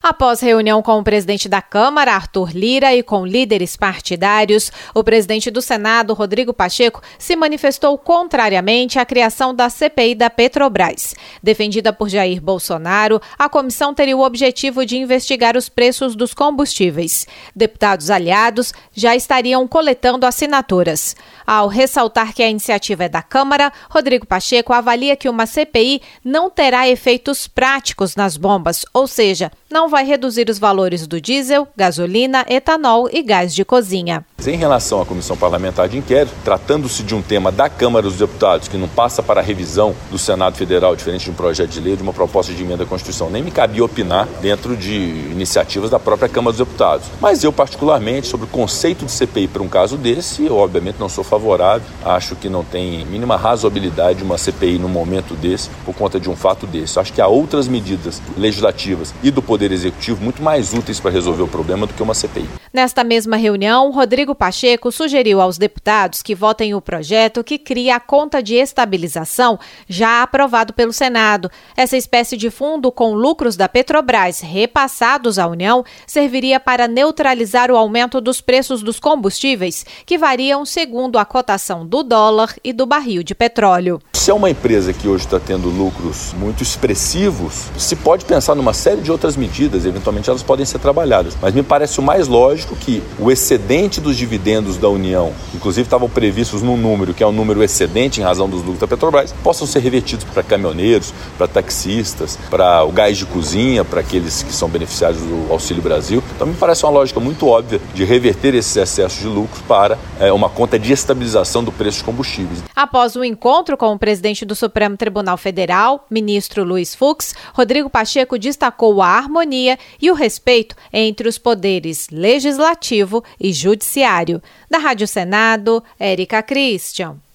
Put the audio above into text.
Após reunião com o presidente da Câmara, Arthur Lira, e com líderes partidários, o presidente do Senado, Rodrigo Pacheco, se manifestou contrariamente à criação da CPI da Petrobras. Defendida por Jair Bolsonaro, a comissão teria o objetivo de investigar os preços dos combustíveis. Deputados aliados já estariam coletando assinaturas. Ao ressaltar que a iniciativa é da Câmara, Rodrigo Pacheco avalia que uma CPI não terá efeitos práticos nas bombas, ou seja, não vai reduzir os valores do diesel, gasolina, etanol e gás de cozinha. Em relação à Comissão Parlamentar de Inquérito, tratando-se de um tema da Câmara dos Deputados, que não passa para a revisão do Senado Federal, diferente de um projeto de lei, de uma proposta de emenda à Constituição, nem me cabia opinar dentro de iniciativas da própria Câmara dos Deputados. Mas eu, particularmente, sobre o conceito de CPI para um caso desse, eu, obviamente, não sou favorável. Acho que não tem mínima razoabilidade uma CPI num momento desse, por conta de um fato desse. Acho que há outras medidas legislativas e do Poder Executivo muito mais úteis para resolver o problema do que uma CPI. Nesta mesma reunião, Rodrigo Pacheco sugeriu aos deputados que votem o projeto que cria a conta de estabilização já aprovado pelo Senado. Essa espécie de fundo com lucros da Petrobras repassados à União serviria para neutralizar o aumento dos preços dos combustíveis, que variam segundo a cotação do dólar e do barril de petróleo. Se é uma empresa que hoje está tendo lucros muito expressivos, se pode pensar numa série de outras medidas, eventualmente elas podem ser trabalhadas. Mas me parece o mais lógico que o excedente dos dividendos da União, inclusive estavam previstos num número que é um número excedente em razão dos lucros da Petrobras, possam ser revertidos para caminhoneiros, para taxistas, para o gás de cozinha, para aqueles que são beneficiários do Auxílio Brasil. Então me parece uma lógica muito óbvia de reverter esses excessos de lucros para uma conta de estabilização do preço de combustíveis. Após o encontro com o presidente do Supremo Tribunal Federal, ministro Luiz Fux, Rodrigo Pacheco destacou a harmonia e o respeito entre os poderes legislativo e judiciário. Da Rádio Senado, Érica Christian.